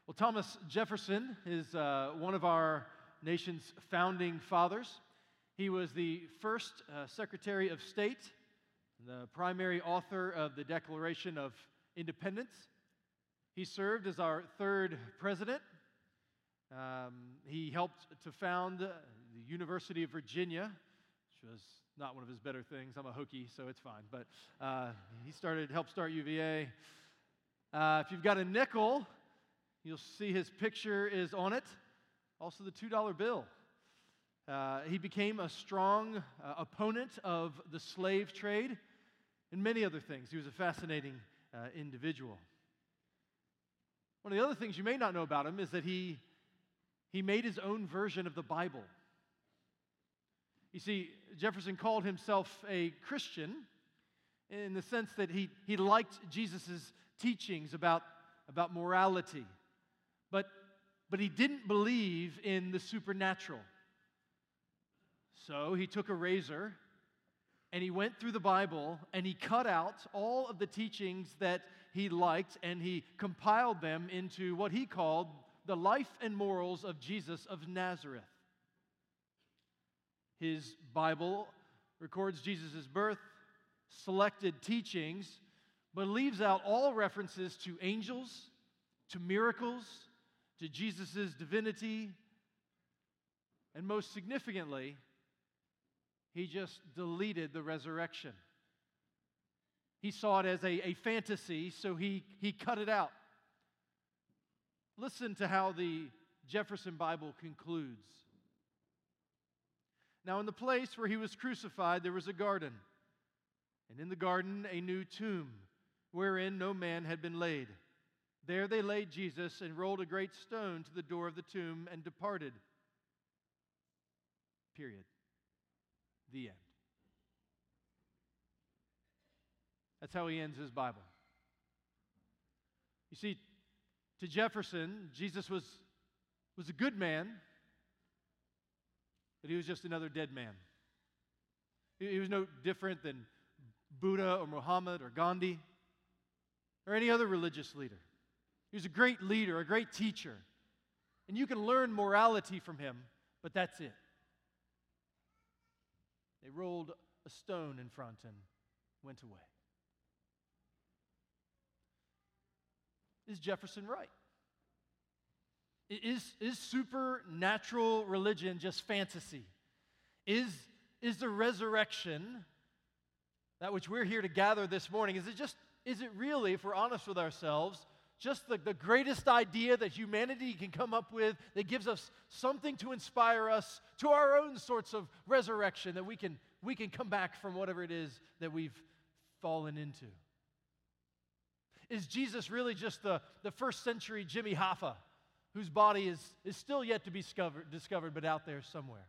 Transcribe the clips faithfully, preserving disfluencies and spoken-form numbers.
Well, Thomas Jefferson is uh, one of our nation's founding fathers. He was the first uh, Secretary of State, the primary author of the Declaration of Independence. He served as our third president. Um, he helped to found the University of Virginia, which was not one of his better things. I'm a Hokie, so it's fine. But uh, he started, helped start U V A. Uh, if you've got a nickel, you'll see his picture is on it. Also the two dollar bill. Uh, he became a strong uh, opponent of the slave trade and many other things. He was a fascinating uh, individual. One of the other things you may not know about him is that he, he made his own version of the Bible. You see, Jefferson called himself a Christian in the sense that he, he liked Jesus' teachings about, about morality. But, but he didn't believe in the supernatural. So he took a razor and he went through the Bible and he cut out all of the teachings that he liked and he compiled them into what he called the life and morals of Jesus of Nazareth. His Bible records Jesus' birth, selected teachings, but leaves out all references to angels, to miracles, to Jesus' divinity, and most significantly, he just deleted the resurrection. He saw it as a, a fantasy, so he, he cut it out. Listen to how the Jefferson Bible concludes. Now, in the place where he was crucified, there was a garden, and in the garden a new tomb, wherein no man had been laid. There they laid Jesus and rolled a great stone to the door of the tomb and departed. Period. The end. That's how he ends his Bible. You see, to Jefferson, Jesus was, was a good man, but he was just another dead man. He, he was no different than Buddha or Muhammad or Gandhi or any other religious leader. He was a great leader, a great teacher, and you can learn morality from him, but that's it. They rolled a stone in front and went away. Is Jefferson right? Is, is supernatural religion just fantasy? Is, is the resurrection, that which we're here to gather this morning, is it just, is it really, if we're honest with ourselves, just the, the greatest idea that humanity can come up with that gives us something to inspire us to our own sorts of resurrection, that we can, we can come back from whatever it is that we've fallen into? Is Jesus really just the, the first century Jimmy Hoffa, whose body is, is still yet to be discovered, discovered, but out there somewhere?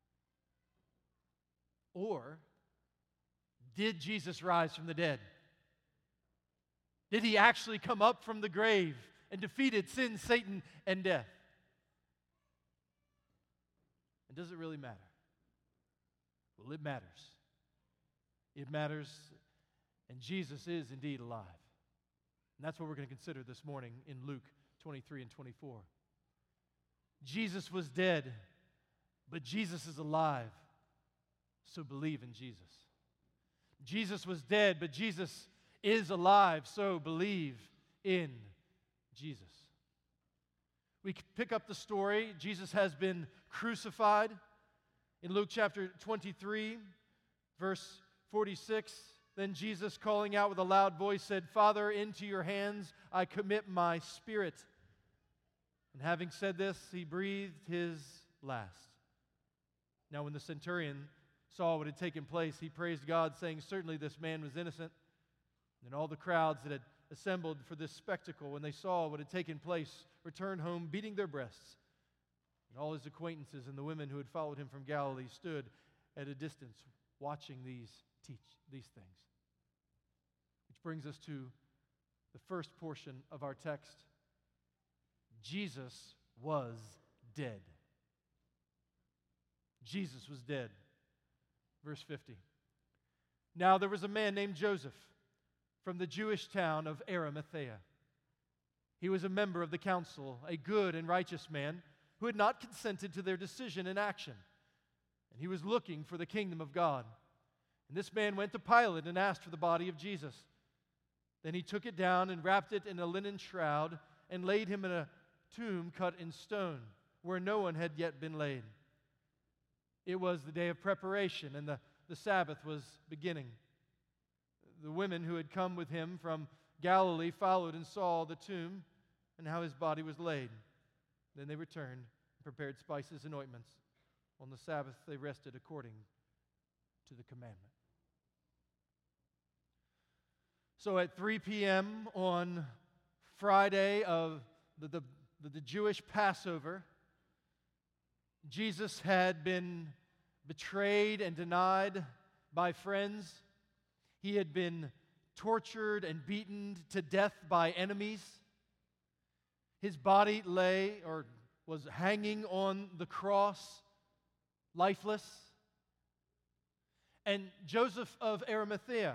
Or did Jesus rise from the dead? Did he actually come up from the grave and defeated sin, Satan, and death? And does it really matter? Well, it matters. It matters, and Jesus is indeed alive. And that's what we're going to consider this morning in Luke twenty-three and twenty-four. Jesus was dead, but Jesus is alive, so believe in Jesus. Jesus was dead, but Jesus is alive, so believe in Jesus. We pick up the story. Jesus has been crucified. In Luke chapter twenty-three, verse forty-six, then Jesus, calling out with a loud voice, said, Father, into your hands I commit my spirit. And having said this, he breathed his last. Now when the centurion saw what had taken place, he praised God, saying, certainly this man was innocent. And all the crowds that had assembled for this spectacle, when they saw what had taken place, returned home beating their breasts. And all his acquaintances and the women who had followed him from Galilee stood at a distance watching these teach these things. Which brings us to the first portion of our text. Jesus was dead. Jesus was dead. Verse fifty. Now there was a man named Joseph from the Jewish town of Arimathea. He was a member of the council, a good and righteous man who had not consented to their decision and action. And he was looking for the kingdom of God. And this man went to Pilate and asked for the body of Jesus. Then he took it down and wrapped it in a linen shroud and laid him in a tomb cut in stone, where no one had yet been laid. It was the day of preparation, and the, the Sabbath was beginning. The women who had come with him from Galilee followed and saw the tomb and how his body was laid. Then they returned and prepared spices and ointments. On the Sabbath they rested according to the commandment. So at three p.m. on Friday of the, the, the Jewish Passover, Jesus had been betrayed and denied by friends. He had been tortured and beaten to death by enemies. His body lay or was hanging on the cross, lifeless. And Joseph of Arimathea,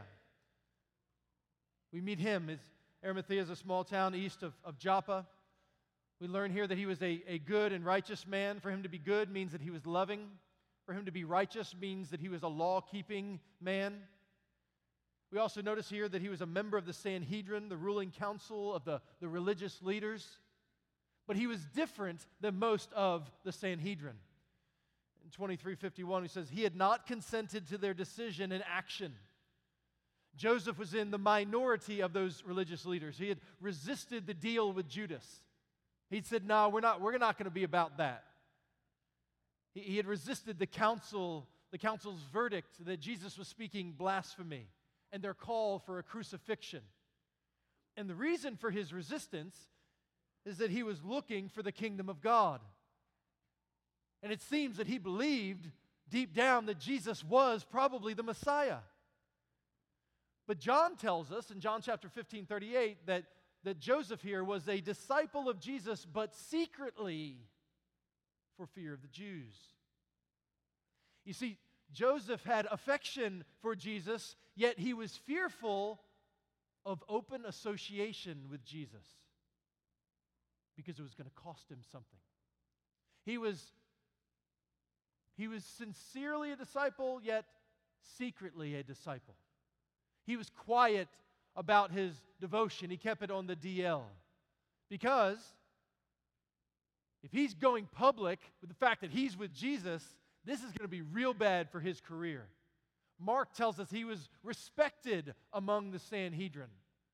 we meet him. His, Arimathea is a small town east of, of Joppa. We learn here that he was a, a good and righteous man. For him to be good means that he was loving. For him to be righteous means that he was a law-keeping man. We also notice here that he was a member of the Sanhedrin, the ruling council of the, the religious leaders. But he was different than most of the Sanhedrin. In twenty-three fifty-one, he says, he had not consented to their decision and action. Joseph was in the minority of those religious leaders. He had resisted the deal with Judas. He said, no, we're not, we're not going to be about that. He, he had resisted the council, the council's verdict that Jesus was speaking blasphemy and their call for a crucifixion. And the reason for his resistance is that he was looking for the kingdom of God. And it seems that he believed deep down that Jesus was probably the Messiah. But John tells us in John chapter fifteen, thirty-eight that, that Joseph here was a disciple of Jesus, but secretly for fear of the Jews. You see, Joseph had affection for Jesus, yet he was fearful of open association with Jesus because it was going to cost him something. He was, he was sincerely a disciple, yet secretly a disciple. He was quiet about his devotion. He kept it on the D L. Because if he's going public with the fact that he's with Jesus, this is going to be real bad for his career. Mark tells us he was respected among the Sanhedrin.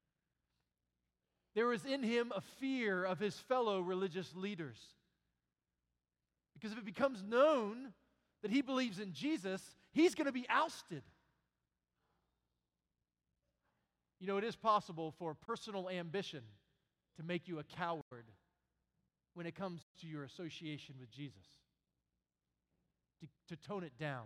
There was in him a fear of his fellow religious leaders. Because if it becomes known that he believes in Jesus, he's going to be ousted. You know, it is possible for personal ambition to make you a coward when it comes to your association with Jesus, to, to tone it down.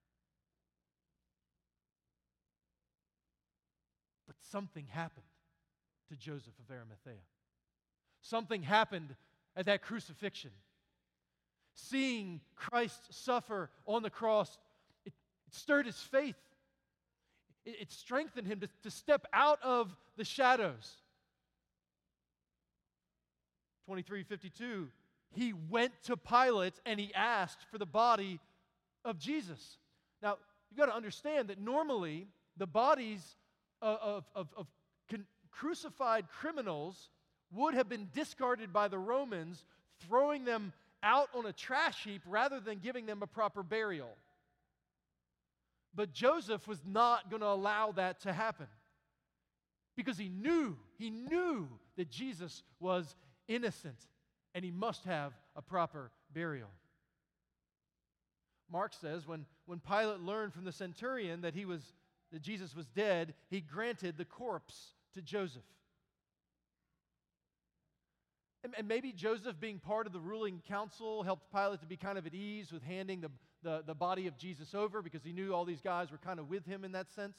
But something happened to Joseph of Arimathea. Something happened at that crucifixion. Seeing Christ suffer on the cross, it, it stirred his faith. It, it strengthened him to, to step out of the shadows. twenty-three fifty-two, he went to Pilate and he asked for the body of Jesus. Now, you've got to understand that normally the bodies of, of, of, of con- crucified criminals would have been discarded by the Romans, throwing them out on a trash heap rather than giving them a proper burial. But Joseph was not going to allow that to happen because he knew, he knew that Jesus was innocent and he must have a proper burial. Mark says when, when Pilate learned from the centurion that he was that Jesus was dead, he granted the corpse to Joseph. And, and maybe Joseph, being part of the ruling council, helped Pilate to be kind of at ease with handing the, the, the body of Jesus over because he knew all these guys were kind of with him in that sense.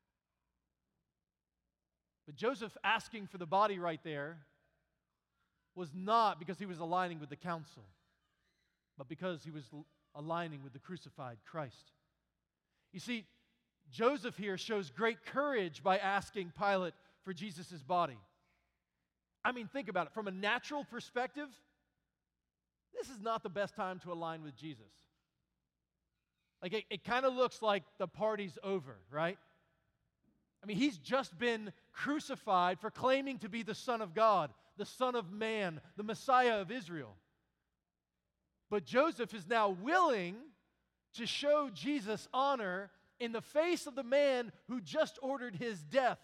But Joseph asking for the body right there was not because he was aligning with the council, but because he was l- aligning with the crucified Christ. You see, Joseph here shows great courage by asking Pilate for Jesus' body. I mean, think about it. From a natural perspective, this is not the best time to align with Jesus. Like, it, it kind of looks like the party's over, right? I mean, he's just been crucified for claiming to be the Son of God, the Son of Man, the Messiah of Israel. But Joseph is now willing to show Jesus honor in the face of the man who just ordered his death.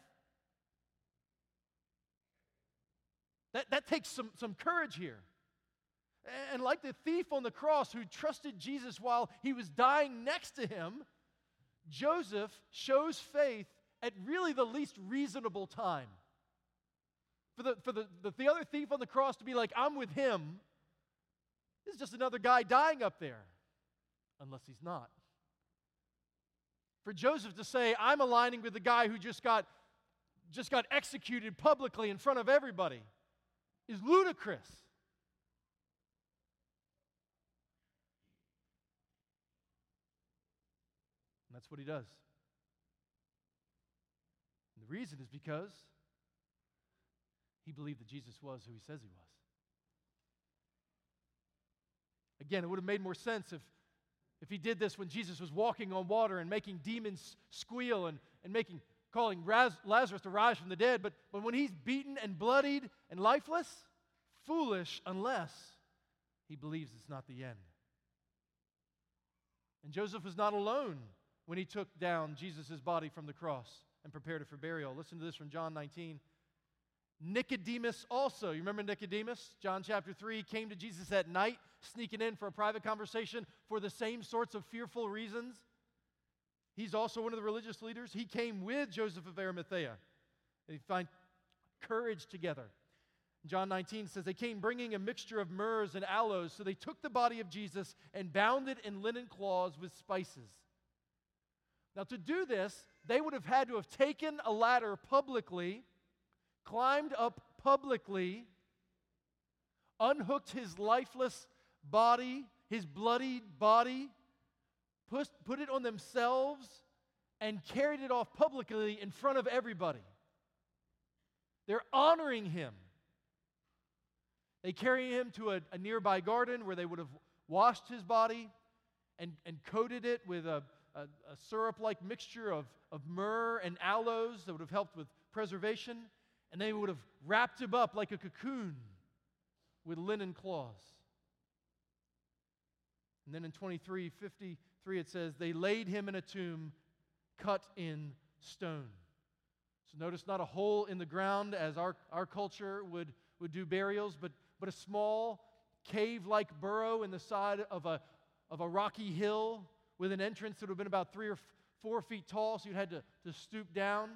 That, that takes some, some courage here. And like the thief on the cross who trusted Jesus while he was dying next to him, Joseph shows faith at really the least reasonable time. For the, for the, the, the other thief on the cross to be like, I'm with him, this is just another guy dying up there. Unless he's not. For Joseph to say, I'm aligning with the guy who just got, just got executed publicly in front of everybody, is ludicrous. And that's what he does. And the reason is because he believed that Jesus was who he says he was. Again, it would have made more sense if, if he did this when Jesus was walking on water and making demons squeal and, and making, calling Raz, Lazarus to rise from the dead. But, but when he's beaten and bloodied and lifeless, foolish unless he believes it's not the end. And Joseph was not alone when he took down Jesus' body from the cross and prepared it for burial. Listen to this from John nineteen. Nicodemus also, you remember Nicodemus? John chapter three, came to Jesus at night, sneaking in for a private conversation for the same sorts of fearful reasons. He's also one of the religious leaders. He came with Joseph of Arimathea. They find courage together. John nineteen says, they came bringing a mixture of myrrhs and aloes, so they took the body of Jesus and bound it in linen cloths with spices. Now, to do this, they would have had to have taken a ladder publicly, climbed up publicly, unhooked his lifeless body, his bloodied body, put, put it on themselves, and carried it off publicly in front of everybody. They're honoring him. They carry him to a, a nearby garden where they would have washed his body and, and coated it with a, a, a syrup-like mixture of, of myrrh and aloes that would have helped with preservation. And they would have wrapped him up like a cocoon with linen cloths. And then in twenty-three fifty-three it says, they laid him in a tomb cut in stone. So notice not a hole in the ground as our, our culture would, would do burials, but, but a small cave-like burrow in the side of a, of a rocky hill with an entrance that would have been about three or f- four feet tall, so you had to, to stoop down.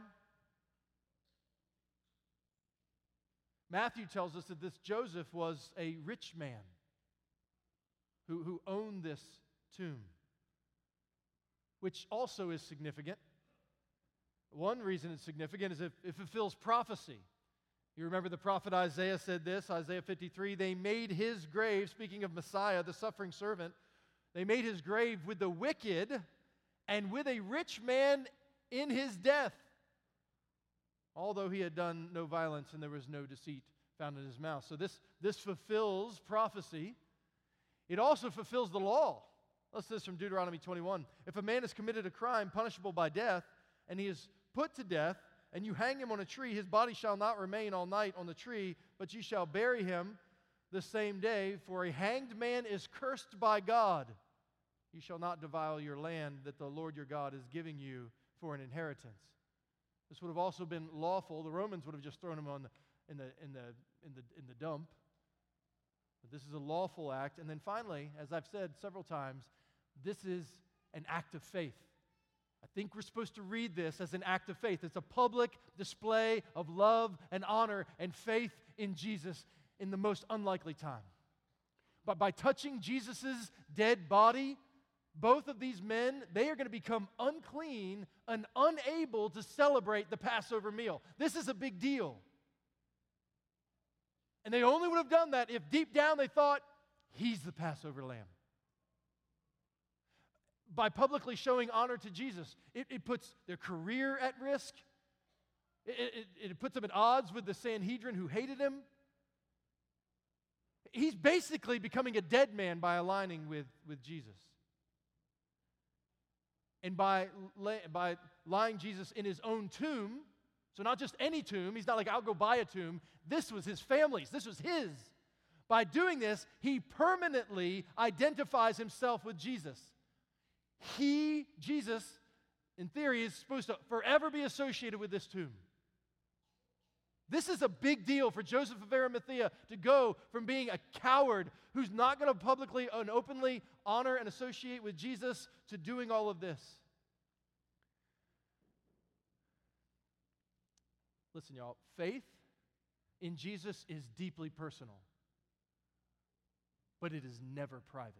Matthew tells us that this Joseph was a rich man who, who owned this tomb, which also is significant. One reason it's significant is if it fulfills prophecy. You remember the prophet Isaiah said this, Isaiah fifty-three, they made his grave, speaking of Messiah, the suffering servant, they made his grave with the wicked and with a rich man in his death, although he had done no violence and there was no deceit found in his mouth. So this, this fulfills prophecy. It also fulfills the law. Let's this from Deuteronomy twenty-one. If a man has committed a crime punishable by death, and he is put to death, and you hang him on a tree, his body shall not remain all night on the tree, but you shall bury him the same day, for a hanged man is cursed by God. You shall not defile your land that the Lord your God is giving you for an inheritance. This would have also been lawful. The Romans would have just thrown him on the, in, the, in, the, in, the, in the dump. But this is a lawful act. And then finally, as I've said several times, this is an act of faith. I think we're supposed to read this as an act of faith. It's a public display of love and honor and faith in Jesus in the most unlikely time. But by touching Jesus' dead body, both of these men, they are going to become unclean and unable to celebrate the Passover meal. This is a big deal. And they only would have done that if deep down they thought, he's the Passover lamb. By publicly showing honor to Jesus, it, it puts their career at risk. It, it, it puts them at odds with the Sanhedrin who hated him. He's basically becoming a dead man by aligning with, with Jesus. And by, by lying Jesus in his own tomb, so not just any tomb, he's not like, I'll go buy a tomb. This was his family's, this was his. By doing this, he permanently identifies himself with Jesus. He, Jesus, in theory, is supposed to forever be associated with this tomb. This is a big deal for Joseph of Arimathea to go from being a coward who's not going to publicly and openly honor and associate with Jesus to doing all of this. Listen, y'all, faith in Jesus is deeply personal, but it is never private.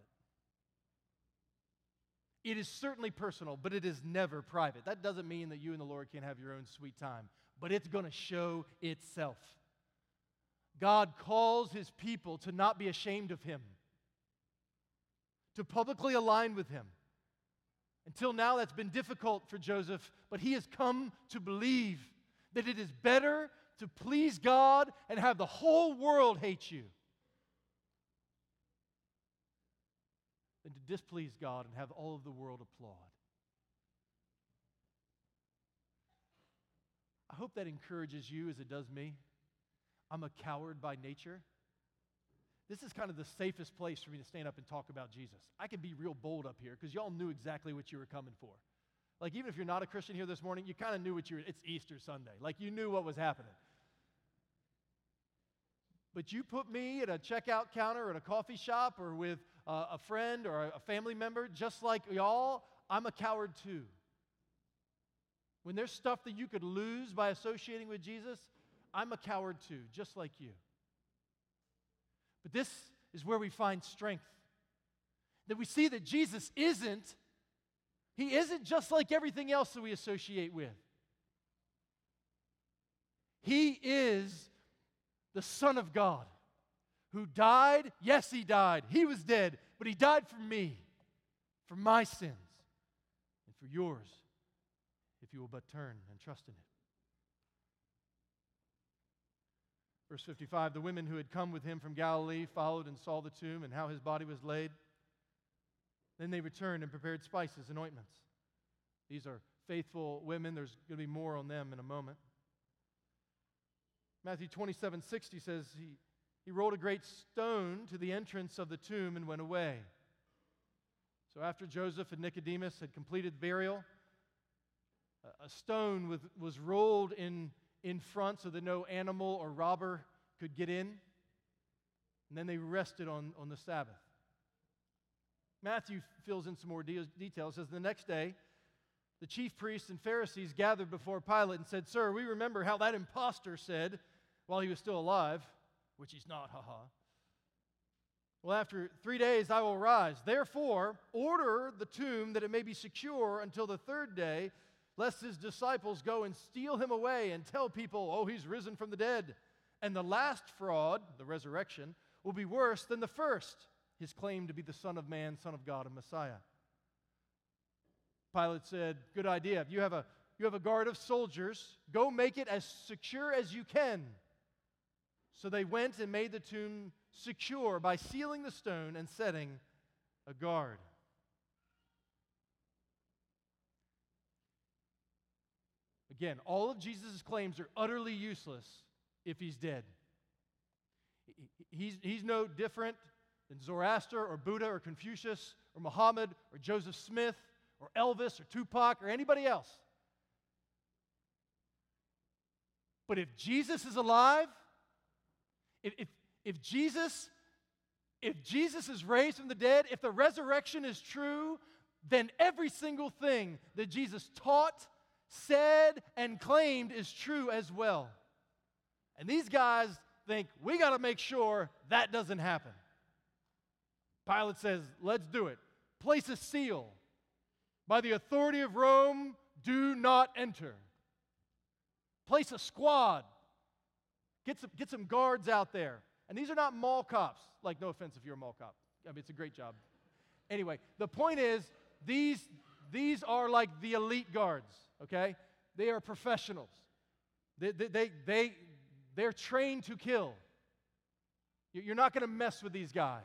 It is certainly personal, but it is never private. That doesn't mean that you and the Lord can't have your own sweet time, but it's going to show itself. God calls his people to not be ashamed of him, to publicly align with him. Until now, that's been difficult for Joseph, but he has come to believe that it is better to please God and have the whole world hate you than to displease God and have all of the world applaud. I hope that encourages you as it does me. I'm a coward by nature. This is kind of the safest place for me to stand up and talk about Jesus. I can be real bold up here because y'all knew exactly what you were coming for. Like, even if you're not a Christian here this morning, you kind of knew what you were, it's Easter Sunday. Like, you knew what was happening. But you put me at a checkout counter at a coffee shop or with uh, a friend or a family member, just like y'all, I'm a coward too. When there's stuff that you could lose by associating with Jesus, I'm a coward too, just like you. But this is where we find strength. That we see that Jesus isn't, he isn't just like everything else that we associate with. He is the Son of God who died. Yes, he died. He was dead, but he died for me, for my sins, and for yours, if you will but turn and trust in it. Verse fifty-five, the women who had come with him from Galilee followed and saw the tomb and how his body was laid. Then they returned and prepared spices and ointments. These are faithful women. There's going to be more on them in a moment. Matthew twenty-seven sixty says, he, he rolled a great stone to the entrance of the tomb and went away. So after Joseph and Nicodemus had completed burial, a stone with, was rolled in, in front so that no animal or robber could get in. And then they rested on, on the Sabbath. Matthew fills in some more de- details. It says, the next day, the chief priests and Pharisees gathered before Pilate and said, Sir, we remember how that impostor said while he was still alive, which he's not, haha. Well, after three days I will rise. Therefore, order the tomb that it may be secure until the third day, lest his disciples go and steal him away and tell people, oh, he's risen from the dead. And the last fraud, the resurrection, will be worse than the first, his claim to be the Son of Man, Son of God, and Messiah. Pilate said, good idea. If you have a, you have a guard of soldiers, go make it as secure as you can. So they went and made the tomb secure by sealing the stone and setting a guard. Again, all of Jesus' claims are utterly useless if he's dead. He's, he's no different than Zoroaster or Buddha or Confucius or Muhammad or Joseph Smith or Elvis or Tupac or anybody else. But if Jesus is alive, if, if, if Jesus, if Jesus is raised from the dead, if the resurrection is true, then every single thing that Jesus taught, said, and claimed is true as well. And these guys think, we got to make sure that doesn't happen. Pilate says, let's do it. Place a seal. By the authority of Rome, do not enter. Place a squad. Get some, get some guards out there. And these are not mall cops. Like, no offense if you're a mall cop. I mean, it's a great job. Anyway, the point is, these, these are like the elite guards, okay? They are professionals. They, they, they, they, they're trained to kill. You're not going to mess with these guys.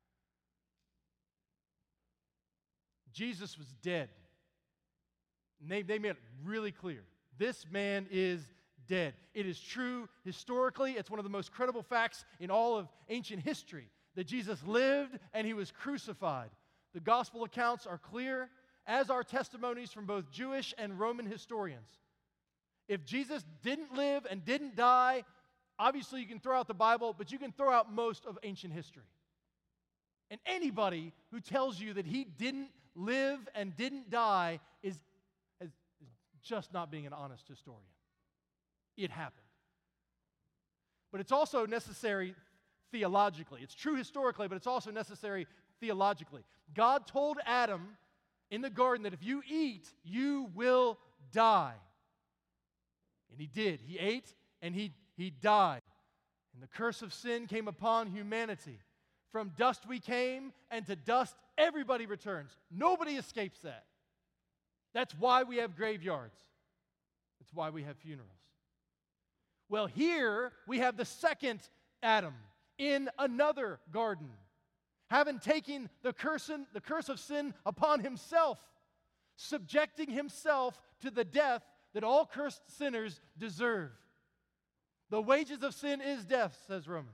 Jesus was dead. And they, they made it really clear. This man is dead. It is true historically. It's one of the most credible facts in all of ancient history that Jesus lived and he was crucified. The gospel accounts are clear, as are testimonies from both Jewish and Roman historians. If Jesus didn't live and didn't die, obviously you can throw out the Bible, but you can throw out most of ancient history. And anybody who tells you that he didn't live and didn't die is, is just not being an honest historian. It happened. But it's also necessary theologically. It's true historically, but it's also necessary theologically. God told Adam in the garden that if you eat, you will die. And he did. He ate and he, he died. And the curse of sin came upon humanity. From dust we came, and to dust everybody returns. Nobody escapes that. That's why we have graveyards. That's why we have funerals. Well, here we have the second Adam in another garden, having taken the curse, in, the curse of sin upon himself, subjecting himself to the death that all cursed sinners deserve. The wages of sin is death, says Romans.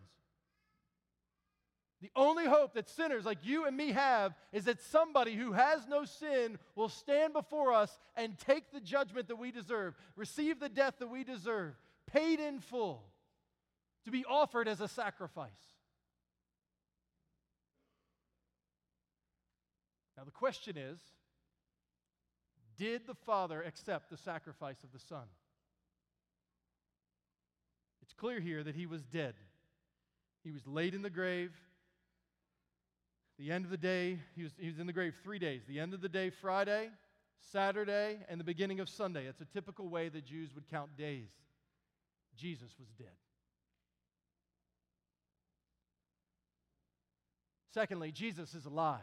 The only hope that sinners like you and me have is that somebody who has no sin will stand before us and take the judgment that we deserve, receive the death that we deserve, paid in full, to be offered as a sacrifice. Now the question is, did the Father accept the sacrifice of the Son? It's clear here that he was dead. He was laid in the grave. The end of the day, he was, he was in the grave three days. The end of the day, Friday, Saturday, and the beginning of Sunday. It's a typical way the Jews would count days. Jesus was dead. Secondly, Jesus is alive.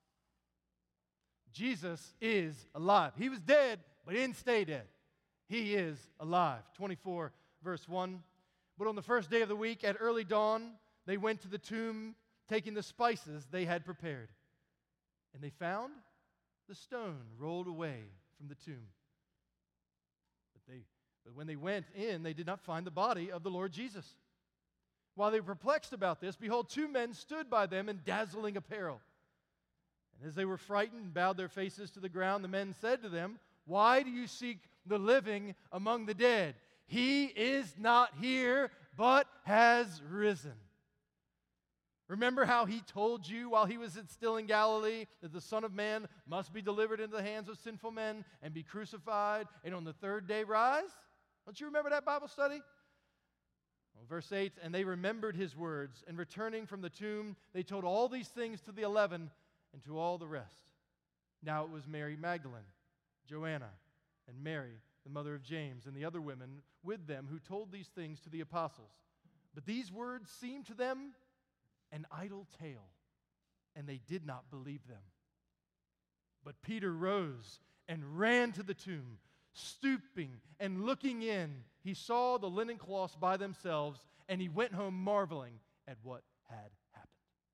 Jesus is alive. He was dead, but he didn't stay dead. He is alive. twenty-four, verse one. But on the first day of the week, at early dawn, they went to the tomb, taking the spices they had prepared. And they found the stone rolled away from the tomb. But, they, but when they went in, they did not find the body of the Lord Jesus. While they were perplexed about this, behold, two men stood by them in dazzling apparel. And as they were frightened and bowed their faces to the ground, the men said to them, "Why do you seek the living among the dead? He is not here, but has risen. Remember how he told you while he was still in Galilee that the Son of Man must be delivered into the hands of sinful men and be crucified and on the third day rise?" Don't you remember that Bible study? Well, verse eight, and they remembered his words, and returning from the tomb, they told all these things to the eleven and to all the rest. Now it was Mary Magdalene, Joanna, and Mary, the mother of James, and the other women with them who told these things to the apostles. But these words seemed to them an idle tale, and they did not believe them. But Peter rose and ran to the tomb. Stooping and looking in, he saw the linen cloths by themselves, and he went home marveling at what had happened.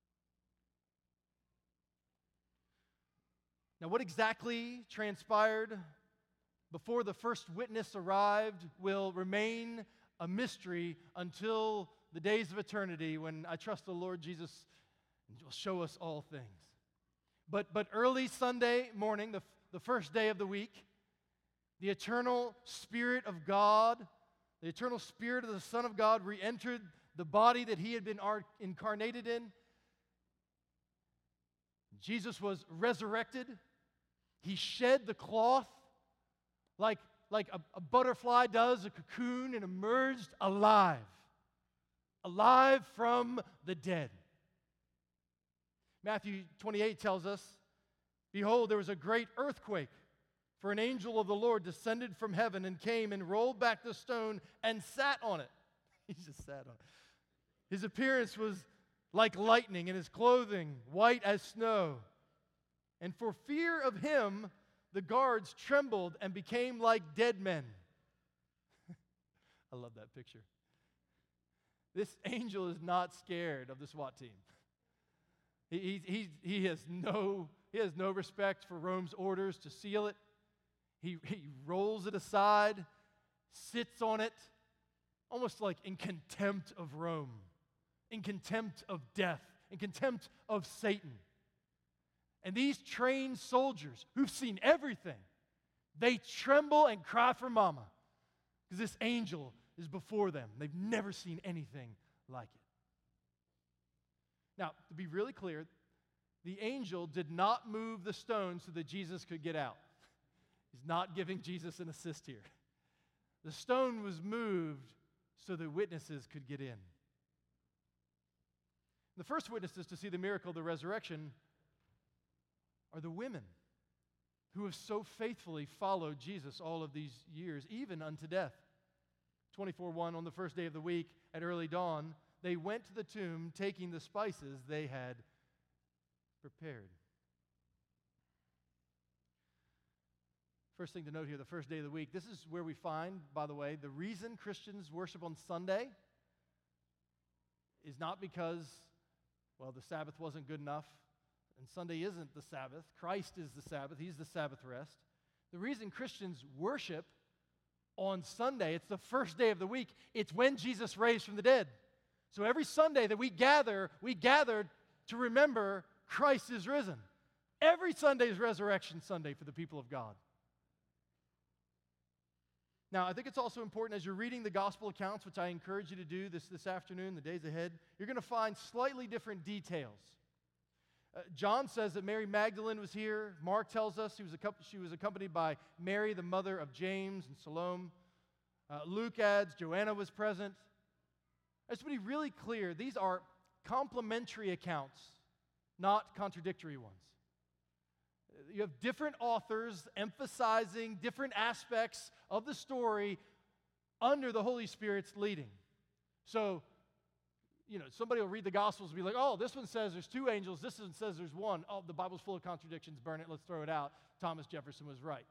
Now, what exactly transpired before the first witness arrived will remain a mystery until the days of eternity, when I trust the Lord Jesus will show us all things. But, but early Sunday morning, the, the first day of the week, the eternal Spirit of God, the eternal Spirit of the Son of God re-entered the body that he had been incarnated in. Jesus was resurrected. He shed the cloth like, like a, a butterfly does a cocoon and emerged alive. Alive from the dead. Matthew twenty-eight tells us, "Behold, there was a great earthquake, for an angel of the Lord descended from heaven and came and rolled back the stone and sat on it." He just sat on it. His appearance was like lightning, and his clothing white as snow. And for fear of him, the guards trembled and became like dead men. I love that picture. This angel is not scared of the SWAT team. He, he, he, he, has no, he has no respect for Rome's orders to seal it. He, he rolls it aside, sits on it, almost like in contempt of Rome, in contempt of death, in contempt of Satan. And these trained soldiers who've seen everything, they tremble and cry for mama because this angel is before them. They've never seen anything like it. Now, to be really clear, the angel did not move the stone so that Jesus could get out. He's not giving Jesus an assist here. The stone was moved so that witnesses could get in. The first witnesses to see the miracle of the resurrection are the women who have so faithfully followed Jesus all of these years, even unto death. twenty-four one, on the first day of the week at early dawn, they went to the tomb taking the spices they had prepared. First thing to note here, the first day of the week, this is where we find, by the way, the reason Christians worship on Sunday is not because, well, the Sabbath wasn't good enough, and Sunday isn't the Sabbath. Christ is the Sabbath. He's the Sabbath rest. The reason Christians worship on Sunday, it's the first day of the week, it's when Jesus raised from the dead. So every Sunday that we gather, we gather to remember Christ is risen. Every Sunday is Resurrection Sunday for the people of God. Now, I think it's also important as you're reading the gospel accounts, which I encourage you to do this, this afternoon, the days ahead, you're going to find slightly different details. Uh, John says that Mary Magdalene was here. Mark tells us she was, she was accompanied by Mary, the mother of James and Salome. Uh, Luke adds Joanna was present. I just want to be really clear, these are complementary accounts, not contradictory ones. You have different authors emphasizing different aspects of the story under the Holy Spirit's leading. So, you know, somebody will read the Gospels and be like, oh, this one says there's two angels, this one says there's one. Oh, the Bible's full of contradictions, burn it, let's throw it out. Thomas Jefferson was right.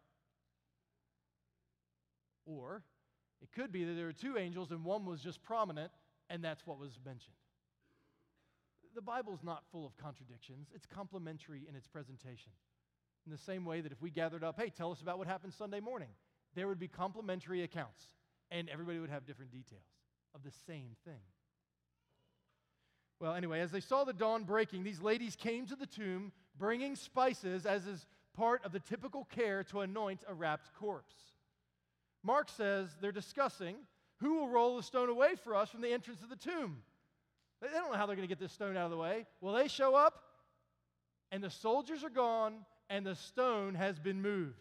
Or it could be that there were two angels and one was just prominent, and that's what was mentioned. The Bible's not full of contradictions. It's complementary in its presentation. In the same way that if we gathered up, hey, tell us about what happened Sunday morning, there would be complementary accounts, and everybody would have different details of the same thing. Well, anyway, as they saw the dawn breaking, these ladies came to the tomb bringing spices as is part of the typical care to anoint a wrapped corpse. Mark says they're discussing who will roll the stone away for us from the entrance of the tomb. They don't know how they're going to get this stone out of the way. Well, they show up, and the soldiers are gone, and the stone has been moved.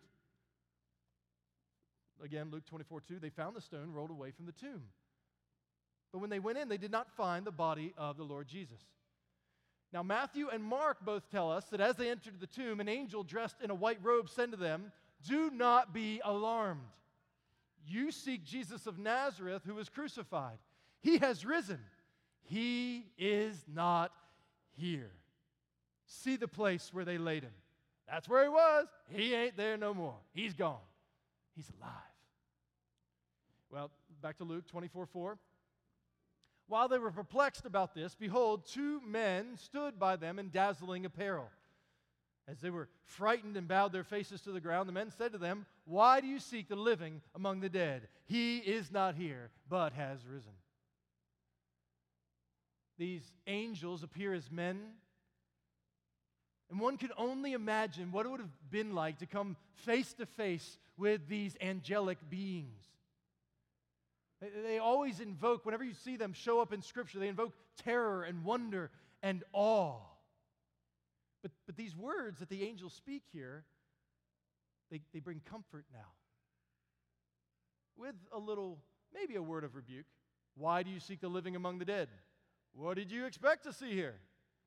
Again, Luke twenty-four two, they found the stone rolled away from the tomb. But when they went in, they did not find the body of the Lord Jesus. Now, Matthew and Mark both tell us that as they entered the tomb, an angel dressed in a white robe said to them, "Do not be alarmed. You seek Jesus of Nazareth who was crucified. He has risen. He is not here. See the place where they laid him. That's where he was. He ain't there no more. He's gone. He's alive." Well, back to Luke twenty-four four. While they were perplexed about this, behold, two men stood by them in dazzling apparel. As they were frightened and bowed their faces to the ground, the men said to them, "Why do you seek the living among the dead? He is not here, but has risen." These angels appear as men, and one could only imagine what it would have been like to come face to face with these angelic beings. They, they always invoke, whenever you see them show up in Scripture, they invoke terror and wonder and awe. But, but these words that the angels speak here, they, they bring comfort now. With a little, maybe a word of rebuke. Why do you seek the living among the dead? What did you expect to see here?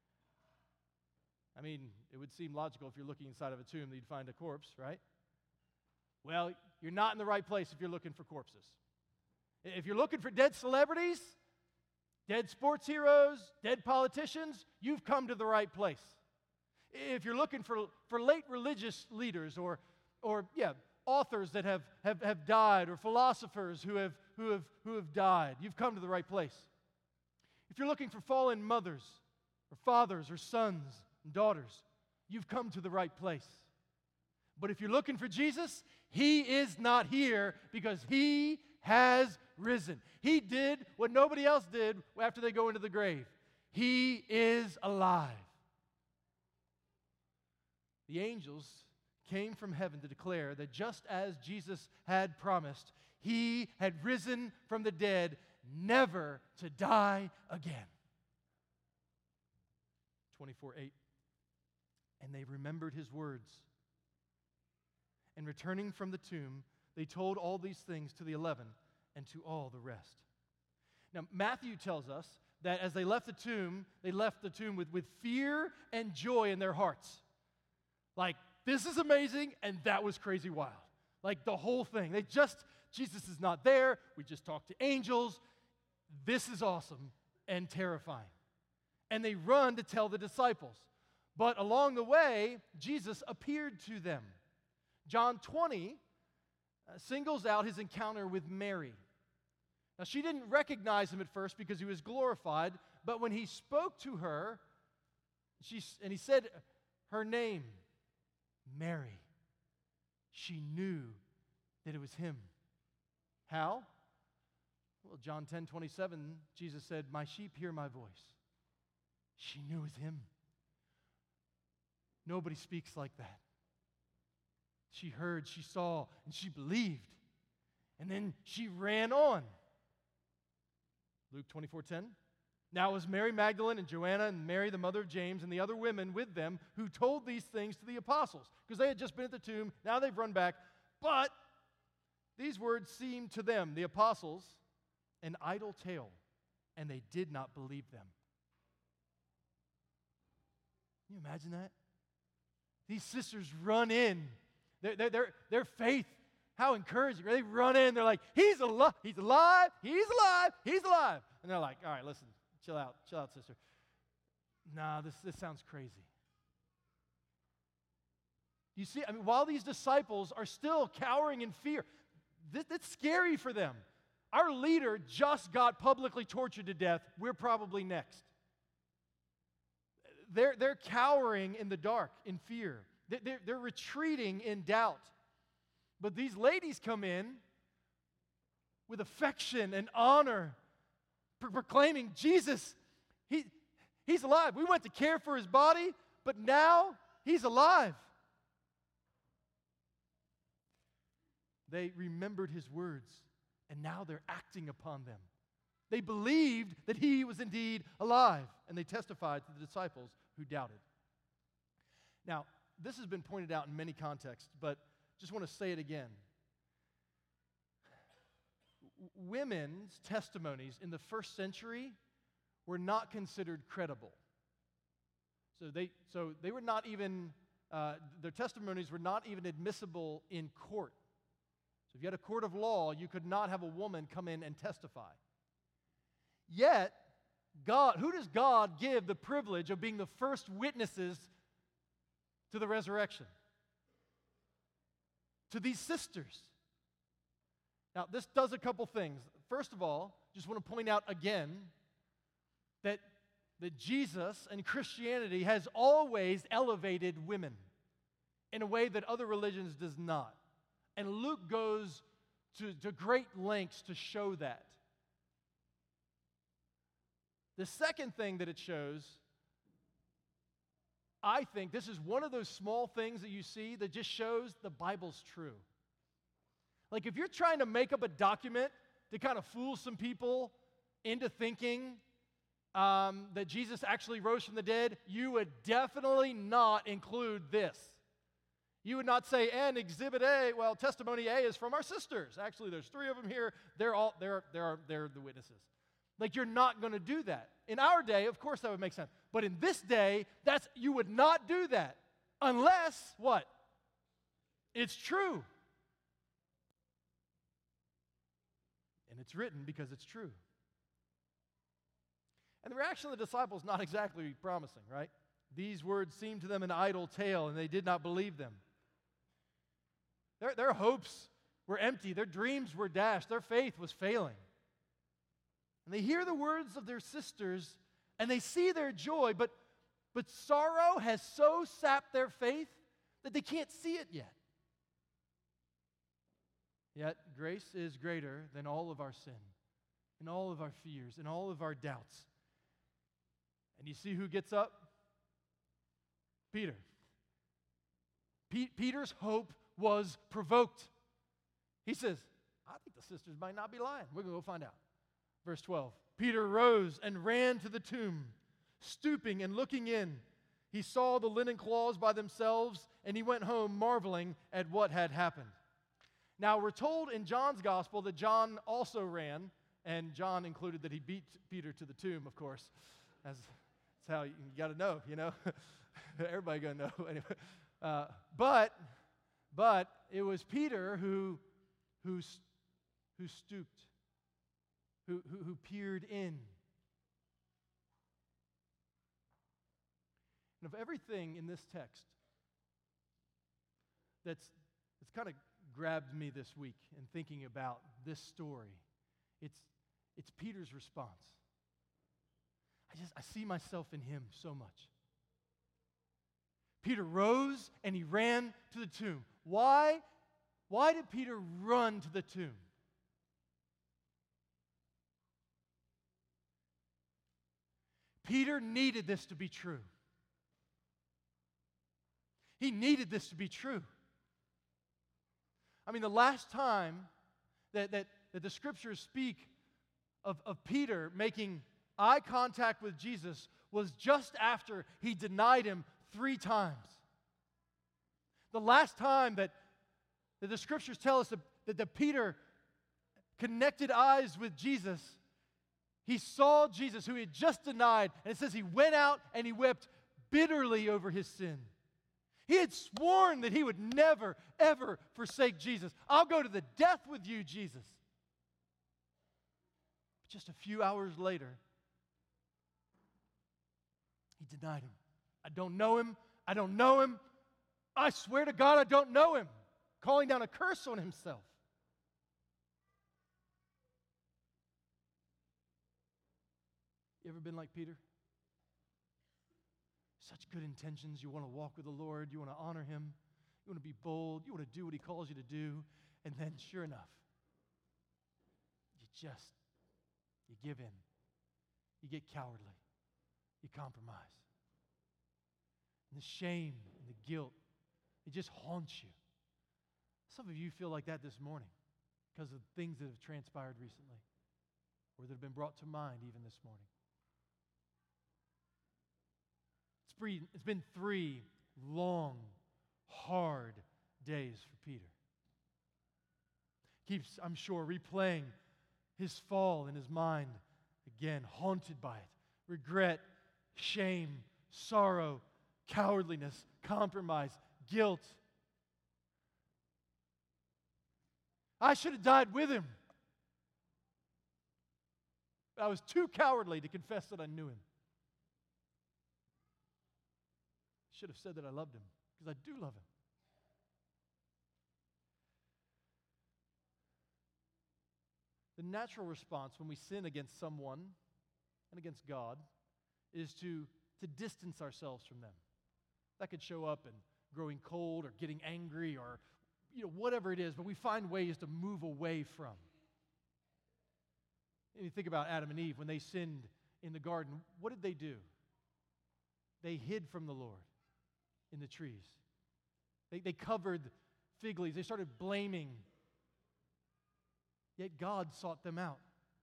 I mean, it would seem logical if you're looking inside of a tomb that you'd find a corpse, right? Well, you're not in the right place if you're looking for corpses. If you're looking for dead celebrities, dead sports heroes, dead politicians, you've come to the right place. If you're looking for, for late religious leaders or, or yeah, authors that have, have, have died or philosophers who have, who, have, who have died, you've come to the right place. If you're looking for fallen mothers or fathers or sons and daughters, you've come to the right place. But if you're looking for Jesus, He is not here because He has risen. He did what nobody else did after they go into the grave. He is alive. The angels came from heaven to declare that just as Jesus had promised, He had risen from the dead, never to die again. twenty-four eight. And they remembered His words. And returning from the tomb, they told all these things to the eleven and to all the rest. Now, Matthew tells us that as they left the tomb, they left the tomb with, with fear and joy in their hearts. Like, this is amazing, and that was crazy wild. Like, the whole thing. They just, Jesus is not there. We just talked to angels. This is awesome and terrifying. And they run to tell the disciples. But along the way, Jesus appeared to them. John twenty uh, singles out His encounter with Mary. Now, she didn't recognize Him at first because He was glorified, but when He spoke to her, she, and He said her name, Mary, she knew that it was Him. How? Well, John ten twenty-seven, Jesus said, "My sheep hear my voice." She knew it was Him. Nobody speaks like that. She heard, she saw, and she believed. And then she ran on. Luke twenty-four ten. Now it was Mary Magdalene and Joanna and Mary, the mother of James, and the other women with them who told these things to the apostles. Because they had just been at the tomb, now they've run back. But these words seemed to them, the apostles, an idle tale, and they did not believe them. Can you imagine that? These sisters run in. Their, their, their, their faith, how encouraging. They run in, they're like, he's alive, he's alive, he's alive, he's alive. And they're like, all right, listen, chill out, chill out, sister. Nah, this, this sounds crazy. You see, I mean, while these disciples are still cowering in fear, this, it's scary for them. Our leader just got publicly tortured to death. We're probably next. They're, they're cowering in the dark, in fear. They're, they're retreating in doubt. But these ladies come in with affection and honor, pro- proclaiming, Jesus, he, He's alive. We went to care for His body, but now He's alive. They remembered His words, and now they're acting upon them. They believed that He was indeed alive, and they testified to the disciples who doubted. Now, this has been pointed out in many contexts, but just want to say it again. W- women's testimonies in the first century were not considered credible. So they, so they were not even, uh, their testimonies were not even admissible in court. So if you had a court of law, you could not have a woman come in and testify. Yet, God, who does God give the privilege of being the first witnesses to the resurrection? To these sisters. Now, this does a couple things. First of all, just want to point out again that, that Jesus and Christianity has always elevated women in a way that other religions does not. And Luke goes to, to great lengths to show that. The second thing that it shows, I think this is one of those small things that you see that just shows the Bible's true. Like if you're trying to make up a document to kind of fool some people into thinking um, that Jesus actually rose from the dead, you would definitely not include this. You would not say, and Exhibit A, well, testimony A is from our sisters. Actually, there's three of them here. They're all they're they're they're the witnesses. Like you're not going to do that. In our day, of course that would make sense. But in this day, that's you would not do that unless what? It's true. And it's written because it's true. And the reaction of the disciples not exactly promising, right? These words seemed to them an idle tale, and they did not believe them. Their, their hopes were empty. Their dreams were dashed. Their faith was failing. And they hear the words of their sisters, and they see their joy, but, but sorrow has so sapped their faith that they can't see it yet. Yet grace is greater than all of our sin, and all of our fears, and all of our doubts. And you see who gets up? Peter. Pe- Peter's hope was provoked. He says, I think the sisters might not be lying. We're going to go find out. Verse twelve, Peter rose and ran to the tomb. Stooping and looking in, he saw the linen cloths by themselves, and he went home marveling at what had happened. Now, we're told in John's gospel that John also ran, and John included that he beat Peter to the tomb, of course. As, that's how you, you got to know, you know. Everybody going to know. Anyway, uh, but, but it was Peter who, who, who stooped, who, who, who peered in. And of everything in this text that's, that's kind of grabbed me this week in thinking about this story, it's, it's Peter's response. I just, I see myself in him so much. Peter rose and he ran to the tomb. Why? Why did Peter run to the tomb? Peter needed this to be true. He needed this to be true. I mean, the last time that, that, that the scriptures speak of, of Peter making eye contact with Jesus was just after he denied him three times. The last time that, that the scriptures tell us that, that, that Peter connected eyes with Jesus, he saw Jesus, who he had just denied, and it says he went out and he wept bitterly over his sin. He had sworn that he would never, ever forsake Jesus. I'll go to the death with you, Jesus. But just a few hours later, he denied him. I don't know him. I don't know him. I swear to God, I don't know him. Calling down a curse on himself. You ever been like Peter? Such good intentions. You want to walk with the Lord. You want to honor Him. You want to be bold. You want to do what He calls you to do. And then, sure enough, you just, you give in. You get cowardly. You compromise. And the shame and the guilt, it just haunts you. Some of you feel like that this morning because of things that have transpired recently or that have been brought to mind even this morning. It's been three long, hard days for Peter. Keeps, I'm sure, replaying his fall in his mind again, haunted by it. Regret, shame, sorrow, cowardliness, compromise, guilt. I should have died with him. But I was too cowardly to confess that I knew him. Should have said that I loved him, because I do love him. The natural response when we sin against someone and against God is to, to distance ourselves from them. That could show up in growing cold or getting angry or you know, whatever it is, but we find ways to move away from. You think about Adam and Eve when they sinned in the garden. What did they do? They hid from the Lord in the trees. They, they covered fig leaves. They started blaming. Yet God sought them out.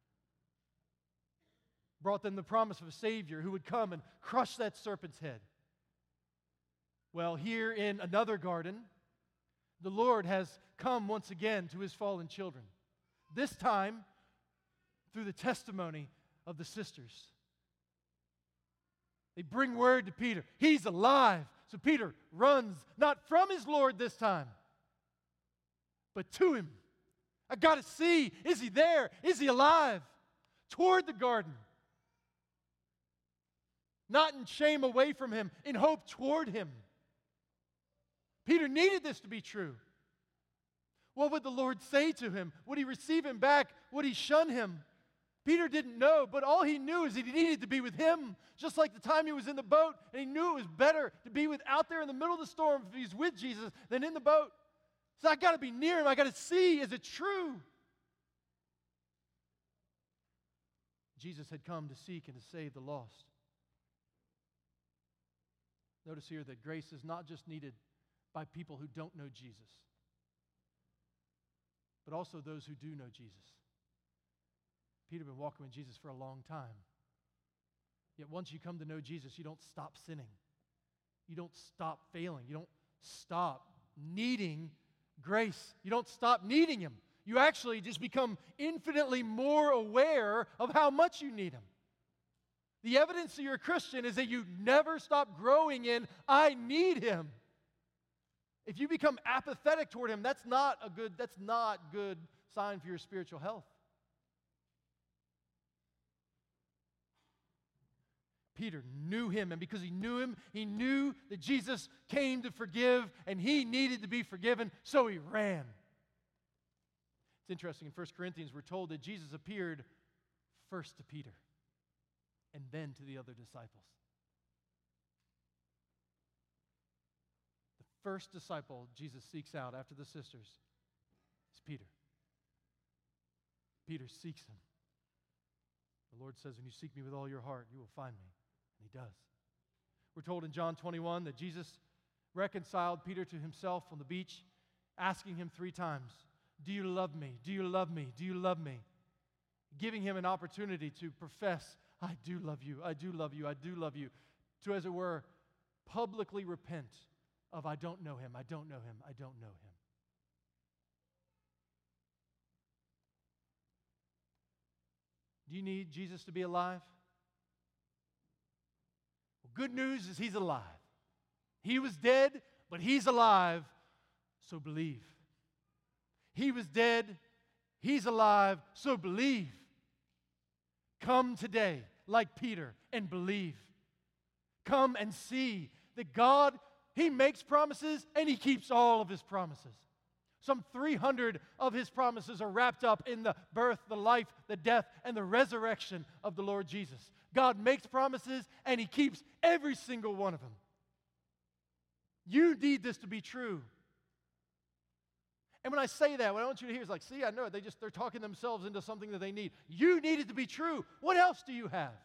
Brought them the promise of a Savior who would come and crush that serpent's head. Well, here in another garden, the Lord has come once again to His fallen children. This time, through the testimony of the sisters. They bring word to Peter. He's alive. So Peter runs, not from his Lord this time, but to him. I got to see, is he there? Is he alive? Toward the garden. Not in shame away from him, in hope toward him. Peter needed this to be true. What would the Lord say to him? Would he receive him back? Would he shun him? Peter didn't know, but all he knew is that he needed to be with him. Just like the time he was in the boat, and he knew it was better to be with out there in the middle of the storm if he's with Jesus than in the boat. So I got to be near him. I got to see, is it true? Jesus had come to seek and to save the lost. Notice here that grace is not just needed by people who don't know Jesus, but also those who do know Jesus. Peter had been walking with Jesus for a long time. Yet once you come to know Jesus, you don't stop sinning. You don't stop failing. You don't stop needing grace. You don't stop needing Him. You actually just become infinitely more aware of how much you need Him. The evidence that you're a Christian is that you never stop growing in, I need Him. If you become apathetic toward Him, that's not a good, that's not good sign for your spiritual health. Peter knew Him, and because he knew Him, he knew that Jesus came to forgive, and he needed to be forgiven, so he ran. It's interesting, in First Corinthians, we're told that Jesus appeared first to Peter, and then to the other disciples. The first disciple Jesus seeks out after the sisters is Peter. Peter seeks Him. The Lord says, when you seek me with all your heart, you will find me. And He does. We're told in John twenty-one that Jesus reconciled Peter to Himself on the beach, asking him three times, do you love me? Do you love me? Do you love me? Giving him an opportunity to profess, I do love you, I do love you, I do love you. To, as it were, publicly repent of, I don't know Him, I don't know Him, I don't know Him. Do you need Jesus to be alive? Well, good news is He's alive. He was dead, but He's alive, so believe. He was dead, He's alive, so believe. Come today, like Peter, and believe. Come and see that God, He makes promises, and He keeps all of His promises. Some three hundred of His promises are wrapped up in the birth, the life, the death, and the resurrection of the Lord Jesus. God makes promises, and He keeps every single one of them. You need this to be true. And when I say that, what I want you to hear is like, see, I know it. They just, they're talking themselves into something that they need. You need it to be true. What else do you have?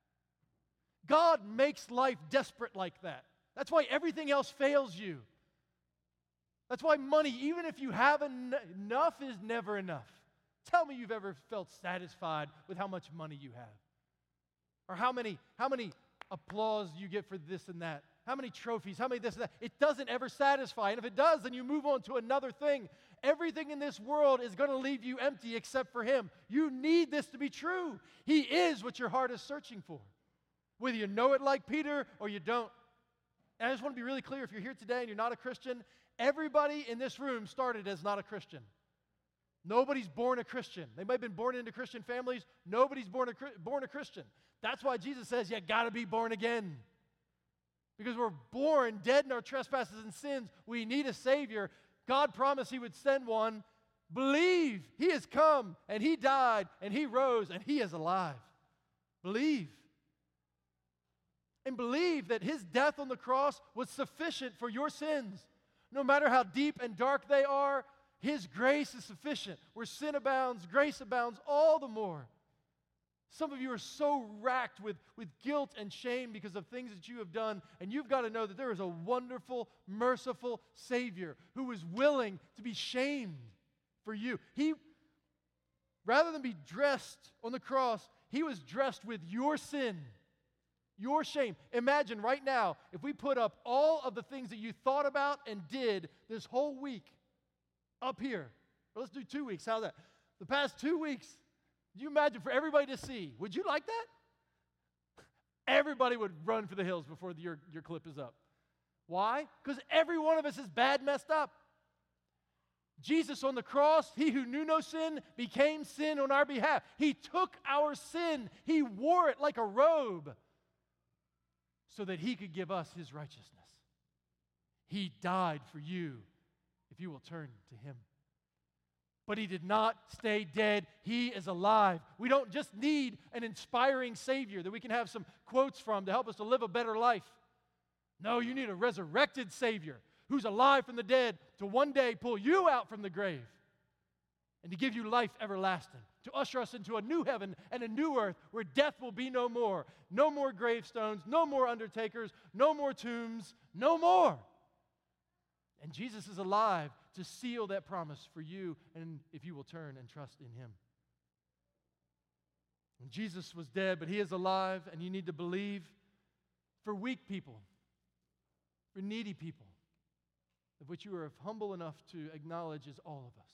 God makes life desperate like that. That's why everything else fails you. That's why money, even if you have en- enough, is never enough. Tell me you've ever felt satisfied with how much money you have. Or how many, how many applause you get for this and that. How many trophies, how many this and that. It doesn't ever satisfy. And if it does, then you move on to another thing. Everything in this world is going to leave you empty except for Him. You need this to be true. He is what your heart is searching for. Whether you know it like Peter or you don't. And I just want to be really clear, if you're here today and you're not a Christian, everybody in this room started as not a Christian. Nobody's born a Christian. They might have been born into Christian families. Nobody's born a, born a Christian. That's why Jesus says you got to be born again. Because we're born dead in our trespasses and sins. We need a Savior. God promised He would send one. Believe He has come, and He died, and He rose, and He is alive. Believe. And believe that His death on the cross was sufficient for your sins. No matter how deep and dark they are, His grace is sufficient. Where sin abounds, grace abounds all the more. Some of you are so racked with, with guilt and shame because of things that you have done, and you've got to know that there is a wonderful, merciful Savior who is willing to be shamed for you. He, rather than be dressed on the cross, He was dressed with your sin, your shame. Imagine right now, if we put up all of the things that you thought about and did this whole week up here. Well, let's do two weeks. How's that? The past two weeks. You imagine for everybody to see. Would you like that? Everybody would run for the hills before the, your, your clip is up. Why? Because every one of us is bad, messed up. Jesus on the cross, He who knew no sin, became sin on our behalf. He took our sin. He wore it like a robe so that He could give us His righteousness. He died for you if you will turn to Him. But he did not stay dead. He is alive. We don't just need an inspiring Savior that we can have some quotes from to help us to live a better life. No, you need a resurrected Savior who's alive from the dead to one day pull you out from the grave and to give you life everlasting, to usher us into a new heaven and a new earth where death will be no more. No more gravestones, no more undertakers, no more tombs, no more. And Jesus is alive to seal that promise for you, and if you will turn and trust in Him. And Jesus was dead, but He is alive, and you need to believe for weak people, for needy people, of which you are humble enough to acknowledge is all of us.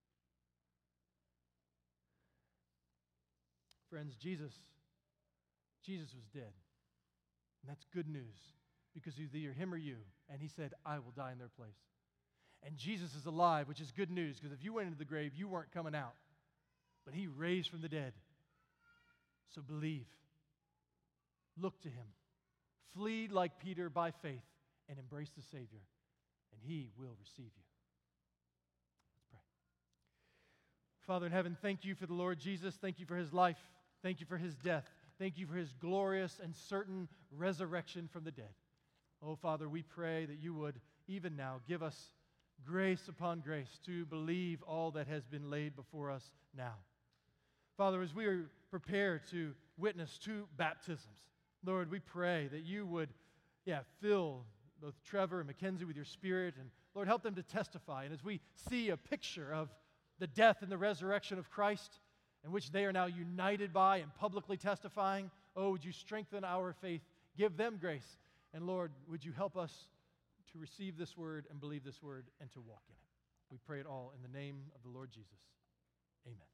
Friends, Jesus, Jesus was dead. And that's good news, because it's either Him or you. And He said, I will die in their place. And Jesus is alive, which is good news, because if you went into the grave, you weren't coming out. But He raised from the dead. So believe. Look to Him. Flee like Peter by faith and embrace the Savior, and He will receive you. Let's pray. Father in heaven, thank You for the Lord Jesus. Thank You for His life. Thank You for His death. Thank You for His glorious and certain resurrection from the dead. Oh, Father, we pray that You would, even now, give us grace upon grace to believe all that has been laid before us now. Father, as we are prepared to witness two baptisms, Lord, we pray that You would, yeah, fill both Trevor and Mackenzie with Your Spirit, and Lord, help them to testify. And as we see a picture of the death and the resurrection of Christ, in which they are now united by and publicly testifying, oh, would You strengthen our faith, give them grace, and Lord, would You help us to receive this word and believe this word and to walk in it. We pray it all in the name of the Lord Jesus. Amen.